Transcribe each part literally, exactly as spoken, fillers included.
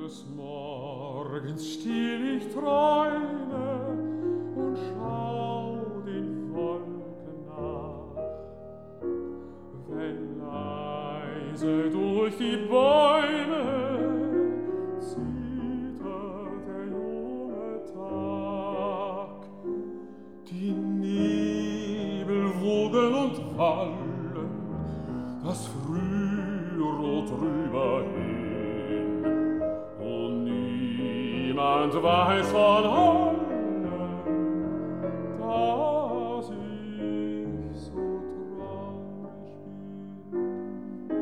Des Morgens still ich träume und schau den Wolken nach, wenn leise durch die Bäume zittert der junge Tag. Die Nebel wogen und wallen, das Frührot drüber hin, und niemand weiß von allen, dass ich so traurig bin.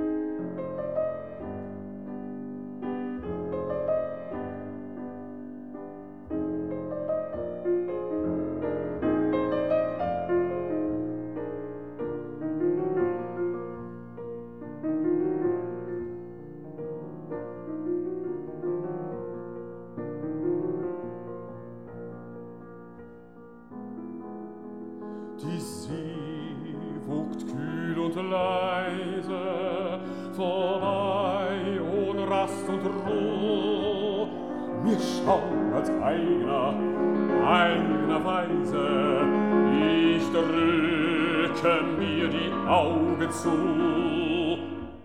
Die See wogt kühl und leise vorbei, ohne Rast und Ruhe. Mir schaudert einer, einer Weise, ich drücke mir die Augen zu.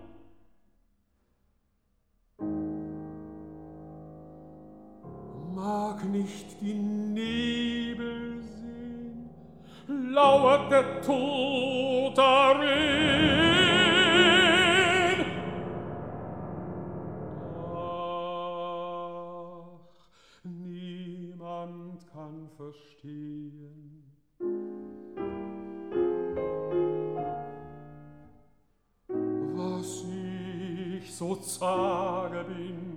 Mag nicht die Nebel sehen, lauert der Tod darin. Ach, niemand kann verstehen, was ich so zage bin.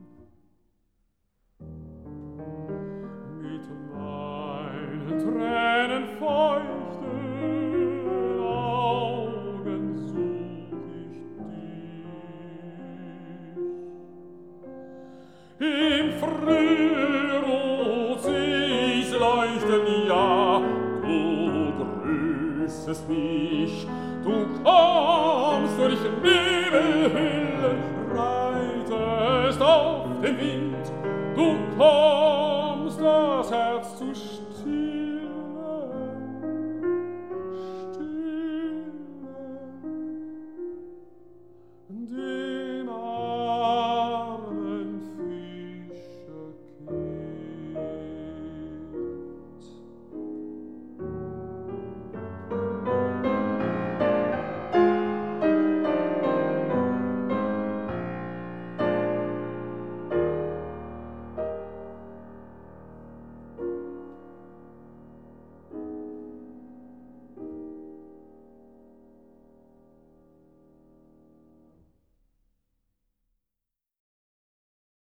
Mit meinen Tränen feuchten Augen such ich dich. Im Frührot seh ich's leuchten, ja, du grüßest mich. Du kommst durch Nebelhüllen, reitest auf den Wind, du kommst das Herz zu stillen, stillen.